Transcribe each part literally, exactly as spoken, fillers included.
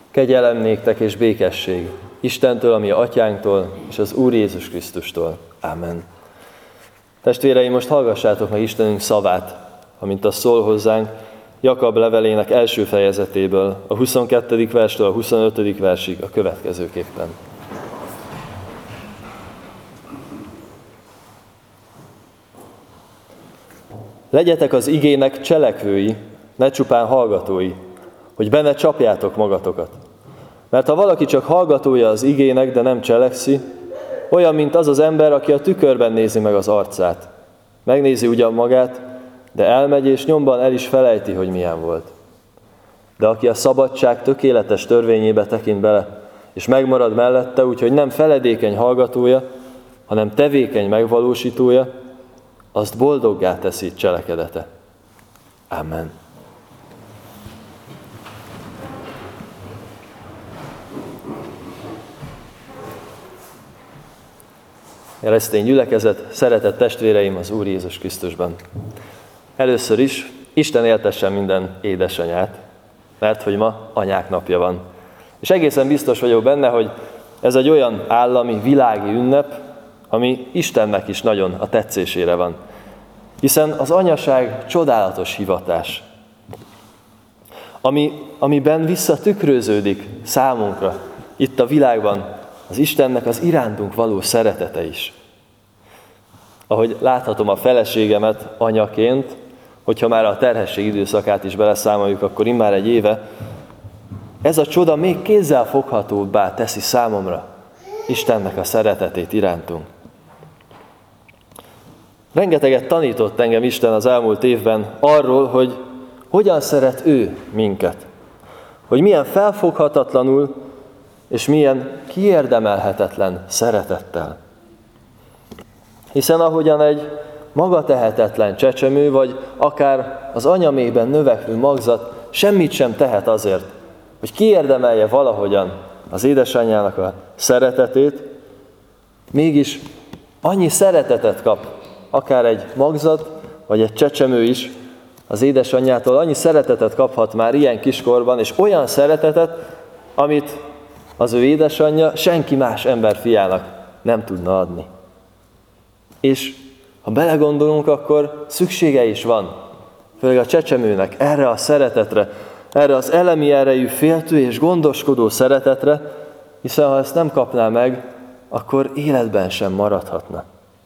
Kegyelem néktek és békesség Istentől, ami atyánktól, és az Úr Jézus Krisztustól. Amen. Testvéreim, most hallgassátok meg Istenünk szavát, amint az szól hozzánk Jakab levelének első fejezetéből, a huszonkettedik verstől a huszonötödik versig a következőképpen. Legyetek az igének cselekvői, ne csupán hallgatói, hogy benne csapjátok magatokat. Mert ha valaki csak hallgatója az igének, de nem cselekszi, olyan, mint az az ember, aki a tükörben nézi meg az arcát. Megnézi ugyan magát, de elmegy, és nyomban el is felejti, hogy milyen volt. De aki a szabadság tökéletes törvényébe tekint bele, és megmarad mellette, úgyhogy nem feledékeny hallgatója, hanem tevékeny megvalósítója, azt boldoggá teszi cselekedete. Amen. Keresztény gyülekezet, szeretett testvéreim az Úr Jézus Krisztusban. Először is Isten éltessen minden édesanyát, mert hogy ma anyák napja van. És egészen biztos vagyok benne, hogy ez egy olyan állami, világi ünnep, ami Istennek is nagyon a tetszésére van. Hiszen az anyaság csodálatos hivatás, ami, amiben visszatükröződik számunkra itt a világban az Istennek az irántunk való szeretete is. Ahogy láthatom a feleségemet anyaként, hogyha már a terhesség időszakát is beleszámoljuk, akkor immár egy éve, ez a csoda még kézzelfoghatóbbá teszi számomra Istennek a szeretetét irántunk. Rengeteget tanított engem Isten az elmúlt évben arról, hogy hogyan szeret ő minket. Hogy milyen felfoghatatlanul és milyen kiérdemelhetetlen szeretettel. Hiszen ahogyan egy magatehetetlen csecsemő, vagy akár az anyaméhben növekvő magzat semmit sem tehet azért, hogy kiérdemelje valahogyan az édesanyjának a szeretetét, mégis annyi szeretetet kap, akár egy magzat, vagy egy csecsemő is az édesanyjától, annyi szeretetet kaphat már ilyen kiskorban, és olyan szeretetet, amit az ő édesanyja senki más ember fiának nem tudna adni. És ha belegondolunk, akkor szüksége is van, főleg a csecsemőnek erre a szeretetre, erre az elemi erejű, féltő és gondoskodó szeretetre, hiszen ha ezt nem kapná meg, akkor életben sem maradhatna.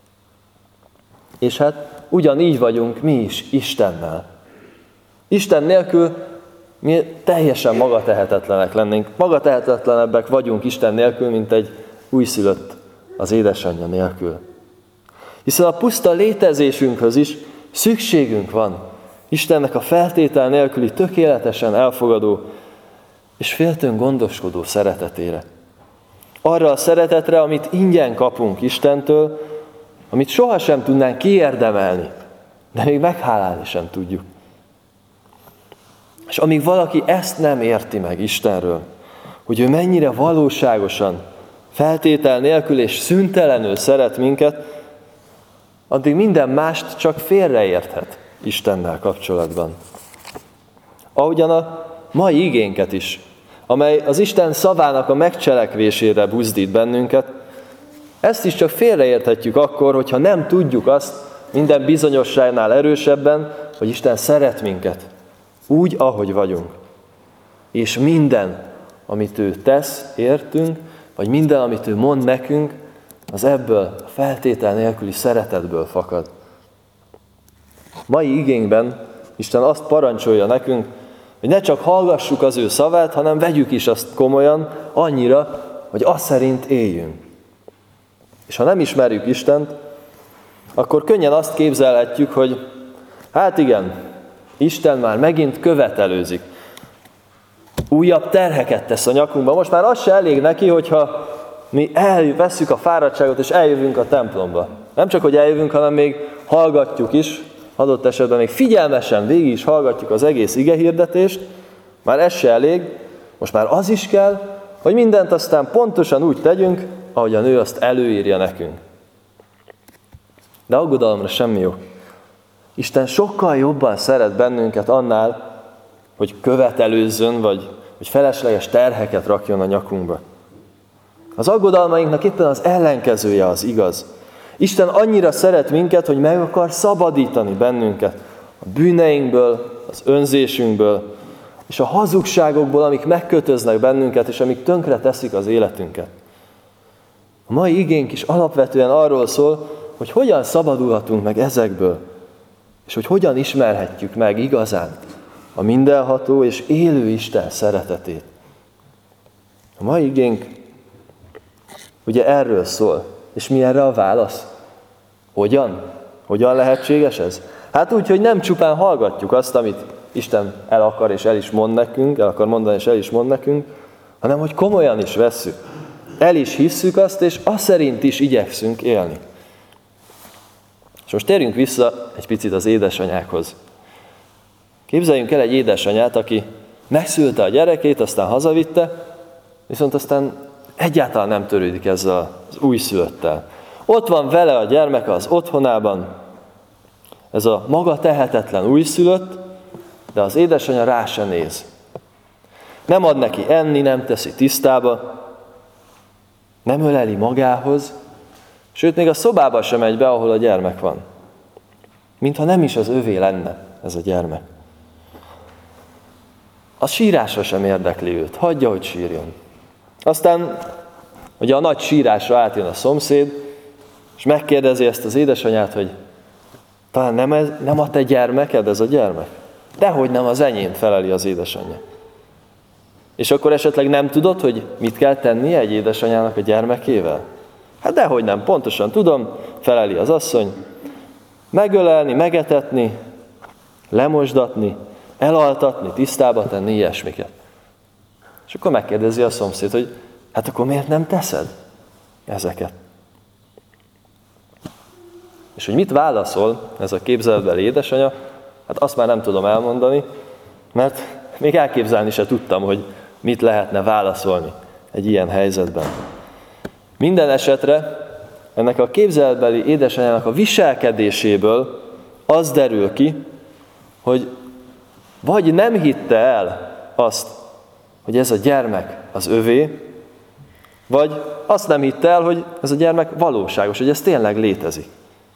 És hát ugyanígy vagyunk mi is Istennel. Isten nélkül mi teljesen magatehetetlenek lennénk. Magatehetetlenebbek vagyunk Isten nélkül, mint egy újszülött az édesanyja nélkül. Hiszen a puszta létezésünkhöz is szükségünk van Istennek a feltétel nélküli tökéletesen elfogadó és féltőn gondoskodó szeretetére. Arra a szeretetre, amit ingyen kapunk Istentől, amit sohasem tudnánk kiérdemelni, de még meghálálni sem tudjuk. És amíg valaki ezt nem érti meg Istenről, hogy ő mennyire valóságosan, feltétel nélkül és szüntelenül szeret minket, addig minden mást csak félreérthet Istennel kapcsolatban. Ahogyan a mai igénket is, amely az Isten szavának a megcselekvésére buzdít bennünket, ezt is csak félreérthetjük akkor, hogyha nem tudjuk azt minden bizonyosságnál erősebben, hogy Isten szeret minket, úgy, ahogy vagyunk. És minden, amit ő tesz, értünk, vagy minden, amit ő mond nekünk, az ebből a feltétel nélküli szeretetből fakad. Mai igénkben Isten azt parancsolja nekünk, hogy ne csak hallgassuk az ő szavát, hanem vegyük is azt komolyan, annyira, hogy azt szerint éljünk. És ha nem ismerjük Istent, akkor könnyen azt képzelhetjük, hogy hát igen, Isten már megint követelőzik. Újabb terheket tesz a nyakunkba. Most már az se elég neki, hogyha mi elvesszük a fáradtságot, és eljövünk a templomba. Nem csak, hogy eljövünk, hanem még hallgatjuk is, adott esetben még figyelmesen végig is hallgatjuk az egész igehirdetést, már ez se elég, most már az is kell, hogy mindent aztán pontosan úgy tegyünk, ahogy a nő azt előírja nekünk. De aggodalomra semmi jó. Isten sokkal jobban szeret bennünket annál, hogy követelőzzön, vagy hogy felesleges terheket rakjon a nyakunkba. Az aggodalmainknak éppen az ellenkezője az igaz. Isten annyira szeret minket, hogy meg akar szabadítani bennünket a bűneinkből, az önzésünkből, és a hazugságokból, amik megkötöznek bennünket, és amik tönkre teszik az életünket. A mai igénk is alapvetően arról szól, hogy hogyan szabadulhatunk meg ezekből, és hogy hogyan ismerhetjük meg igazán a mindenható és élő Isten szeretetét. A mai igénk ugye erről szól, és mi erre a válasz? Hogyan? Hogyan lehetséges ez? Hát úgy, hogy nem csupán hallgatjuk azt, amit Isten el akar és el is mond nekünk, el akar mondani és el is mond nekünk, hanem hogy komolyan is vesszük. El is hisszük azt, és azt szerint is igyekszünk élni. És most térjünk vissza egy picit az édesanyákhoz. Képzeljünk el egy édesanyát, aki megszülte a gyerekét, aztán hazavitte, viszont aztán egyáltalán nem törődik ezzel az újszülöttel. Ott van vele a gyermeke az otthonában, ez a maga tehetetlen újszülött, de az édesanyja rá se néz. Nem ad neki enni, nem teszi tisztába, nem öleli magához, sőt, még a szobába sem megy be, ahol a gyermek van. Mintha nem is az övé lenne ez a gyermek. A sírásra sem érdekli őt, hagyja, hogy sírjon. Aztán ugye a nagy sírásra átjön a szomszéd, és megkérdezi ezt az édesanyát, hogy talán nem, ez, nem a te gyermeked ez a gyermek? Dehogy nem az enyém, feleli az édesanyja. És akkor esetleg nem tudod, hogy mit kell tennie egy édesanyának a gyermekével? Hát dehogy nem, pontosan tudom, feleli az asszony. Megölelni, megetetni, lemosdatni, elaltatni, tisztába tenni, ilyesmiket. És akkor megkérdezi a szomszéd, hogy hát akkor miért nem teszed ezeket? És hogy mit válaszol ez a képzeletbeli édesanya, hát azt már nem tudom elmondani, mert még elképzelni se tudtam, hogy mit lehetne válaszolni egy ilyen helyzetben. Minden esetre ennek a képzeletbeli édesanyának a viselkedéséből az derül ki, hogy vagy nem hitte el azt, hogy ez a gyermek az övé, vagy azt nem hitte el, hogy ez a gyermek valóságos, hogy ez tényleg létezik.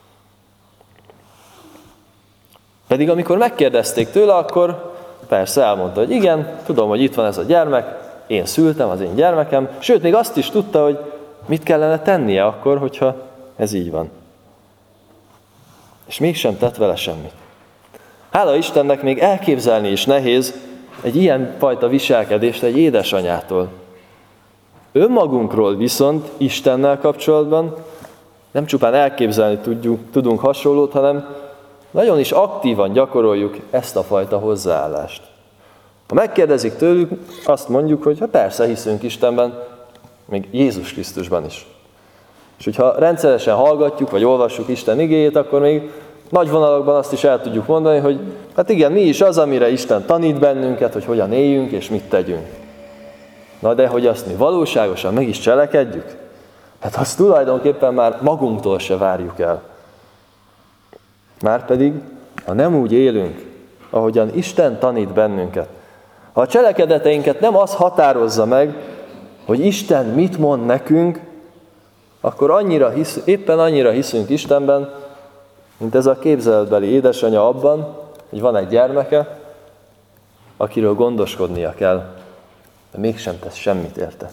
Pedig amikor megkérdezték tőle, akkor persze elmondta, hogy igen, tudom, hogy itt van ez a gyermek, én szültem, az én gyermekem, sőt, még azt is tudta, hogy mit kellene tennie akkor, hogyha ez így van. És mégsem tett vele semmit. Hála Istennek, még elképzelni is nehéz egy ilyen fajta viselkedést egy édesanyától. Önmagunkról viszont Istennel kapcsolatban nem csupán elképzelni tudjuk, tudunk hasonlót, hanem nagyon is aktívan gyakoroljuk ezt a fajta hozzáállást. Ha megkérdezik tőlük, azt mondjuk, hogy ha persze hiszünk Istenben, még Jézus Krisztusban is. És hogyha rendszeresen hallgatjuk, vagy olvassuk Isten igéjét, akkor még nagy vonalakban azt is el tudjuk mondani, hogy hát igen, mi is az, amire Isten tanít bennünket, hogy hogyan éljünk és mit tegyünk. Na de hogy azt mi valóságosan meg is cselekedjük? Hát azt tulajdonképpen már magunktól se várjuk el. Márpedig, ha nem úgy élünk, ahogyan Isten tanít bennünket, ha a cselekedeteinket nem az határozza meg, hogy Isten mit mond nekünk, akkor annyira hisz, éppen annyira hiszünk Istenben, mint ez a képzeletbeli édesanya abban, hogy van egy gyermeke, akiről gondoskodnia kell, de mégsem tesz semmit érte.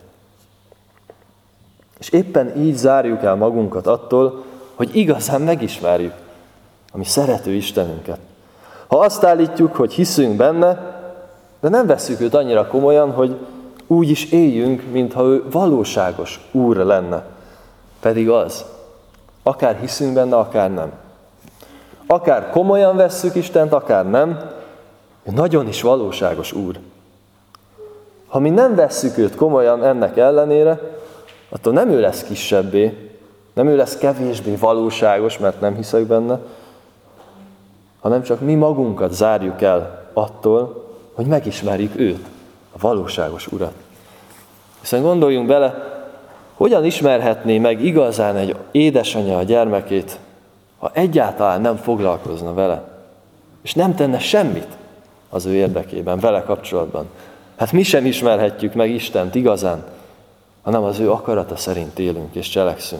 És éppen így zárjuk el magunkat attól, hogy igazán megismerjük a mi szerető Istenünket. Ha azt állítjuk, hogy hiszünk benne, de nem vesszük őt annyira komolyan, hogy úgy is éljünk, mintha ő valóságos Úr lenne. Pedig az. Akár hiszünk benne, akár nem. Akár komolyan vesszük Istent, akár nem, ő nagyon is valóságos Úr. Ha mi nem vesszük őt komolyan ennek ellenére, attól nem ő lesz kisebbé, nem ő lesz kevésbé valóságos, mert nem hiszek benne, hanem csak mi magunkat zárjuk el attól, hogy megismerjük őt, a valóságos Urat. Hiszen gondoljunk bele, hogyan ismerhetné meg igazán egy édesanyja a gyermekét, ha egyáltalán nem foglalkozna vele, és nem tenne semmit az ő érdekében, vele kapcsolatban. hát mi sem ismerhetjük meg Istent igazán, hanem az ő akarata szerint élünk és cselekszünk.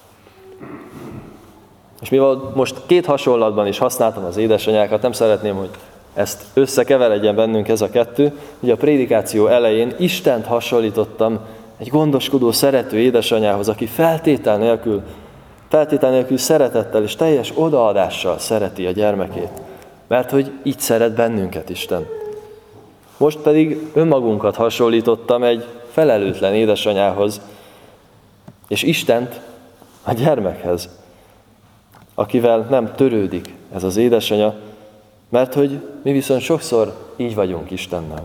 És mivel most két hasonlatban is használtam az édesanyákat, nem szeretném, hogy ezt összekeveredjen bennünk ez a kettő. Ugye a prédikáció elején Istent hasonlítottam egy gondoskodó, szerető édesanyához, aki feltétel nélkül, feltétel nélkül szeretettel és teljes odaadással szereti a gyermekét. Mert hogy így szeret bennünket Isten. Most pedig önmagunkat hasonlítottam egy felelőtlen édesanyához, és Istent a gyermekhez, akivel nem törődik ez az édesanya, mert hogy mi viszont sokszor így vagyunk Istennel.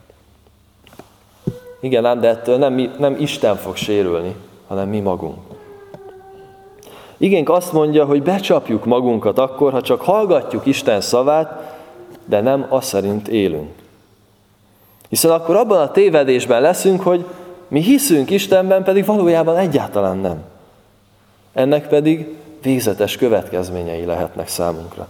Igen ám, de ettől nem, nem Isten fog sérülni, hanem mi magunk. Igénk azt mondja, hogy becsapjuk magunkat akkor, ha csak hallgatjuk Isten szavát, de nem azt szerint élünk. Hiszen akkor abban a tévedésben leszünk, hogy mi hiszünk Istenben, pedig valójában egyáltalán nem. Ennek pedig végzetes következményei lehetnek számunkra.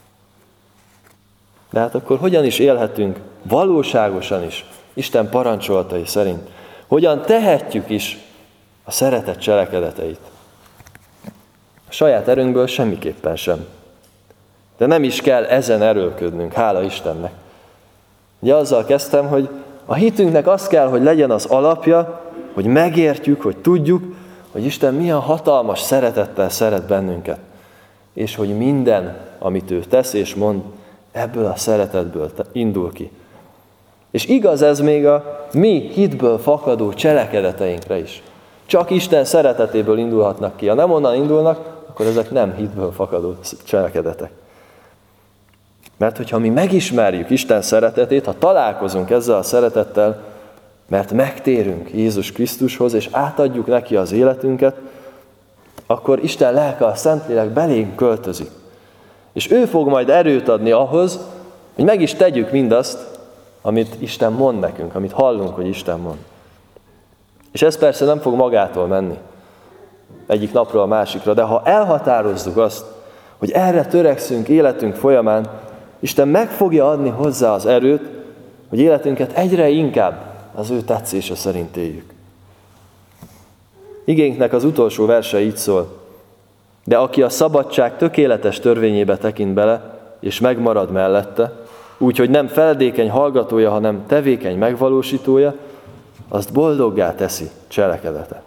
De hát akkor hogyan is élhetünk valóságosan is Isten parancsolatai szerint? Hogyan tehetjük is a szeretet cselekedeteit? A saját erőnkből semmiképpen sem. De nem is kell ezen erőlködnünk, hála Istennek. Ugye azzal kezdtem, hogy a hitünknek az kell, hogy legyen az alapja, hogy megértjük, hogy tudjuk, hogy Isten milyen hatalmas szeretettel szeret bennünket. És hogy minden, amit ő tesz és mond, ebből a szeretetből indul ki. És igaz ez még a mi hitből fakadó cselekedeteinkre is. Csak Isten szeretetéből indulhatnak ki. Ha nem onnan indulnak, akkor ezek nem hitből fakadó cselekedetek. Mert hogyha mi megismerjük Isten szeretetét, ha találkozunk ezzel a szeretettel, mert megtérünk Jézus Krisztushoz, és átadjuk neki az életünket, akkor Isten lelke, a Szentlélek belénk költözik. És ő fog majd erőt adni ahhoz, hogy meg is tegyük mindazt, amit Isten mond nekünk, amit hallunk, hogy Isten mond. És ez persze nem fog magától menni, egyik napról a másikra, de ha elhatározzuk azt, hogy erre törekszünk életünk folyamán, Isten meg fogja adni hozzá az erőt, hogy életünket egyre inkább az ő tetszése szerint éljük. Igénknek az utolsó verse így szól: de aki a szabadság tökéletes törvényébe tekint bele, és megmarad mellette, úgyhogy nem feledékeny hallgatója, hanem tevékeny megvalósítója, azt boldoggá teszi cselekedete.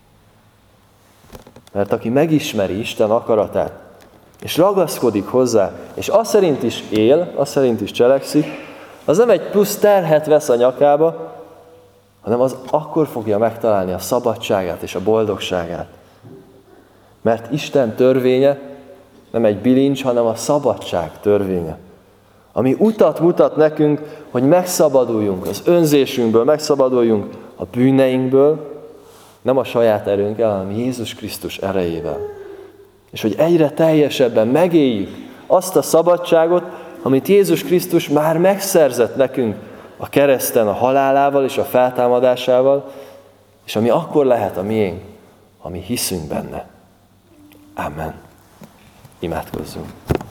Mert aki megismeri Isten akaratát, és ragaszkodik hozzá, és azt szerint is él, azt szerint is cselekszik, az nem egy plusz terhet vesz a nyakába, hanem az akkor fogja megtalálni a szabadságát és a boldogságát. Mert Isten törvénye nem egy bilincs, hanem a szabadság törvénye. Ami utat mutat nekünk, hogy megszabaduljunk az önzésünkből, megszabaduljunk a bűneinkből, nem a saját erőnkkel, hanem Jézus Krisztus erejével. És hogy egyre teljesebben megéljük azt a szabadságot, amit Jézus Krisztus már megszerzett nekünk a kereszten, a halálával és a feltámadásával, és ami akkor lehet a miénk, ami hiszünk benne. Amen. Imádkozzunk.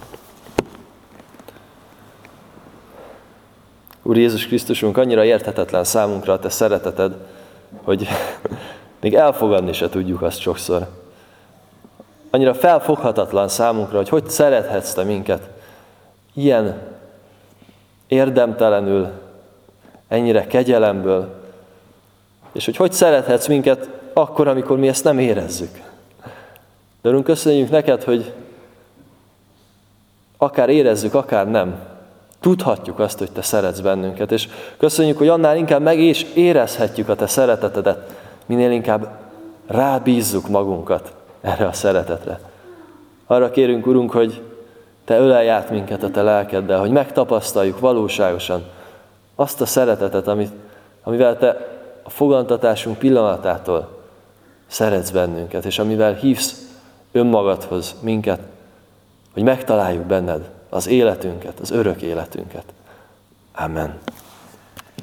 Úr Jézus Krisztusunk, annyira érthetetlen számunkra a te szereteted, hogy még elfogadni se tudjuk azt sokszor. Annyira felfoghatatlan számunkra, hogy hogy szerethetsz te minket ilyen érdemtelenül, ennyire kegyelemből, és hogy hogy szerethetsz minket akkor, amikor mi ezt nem érezzük. De Urunk, köszönjük neked, hogy akár érezzük, akár nem, tudhatjuk azt, hogy te szeretsz bennünket, és köszönjük, hogy annál inkább meg is érezhetjük a te szeretetedet, minél inkább rábízzuk magunkat erre a szeretetre. Arra kérünk, Urunk, hogy te ölelj át minket a te lelkeddel, hogy megtapasztaljuk valóságosan azt a szeretetet, amit, amivel te a fogantatásunk pillanatától szeretsz bennünket, és amivel hívsz önmagadhoz minket, hogy megtaláljuk benned az életünket, az örök életünket. Amen.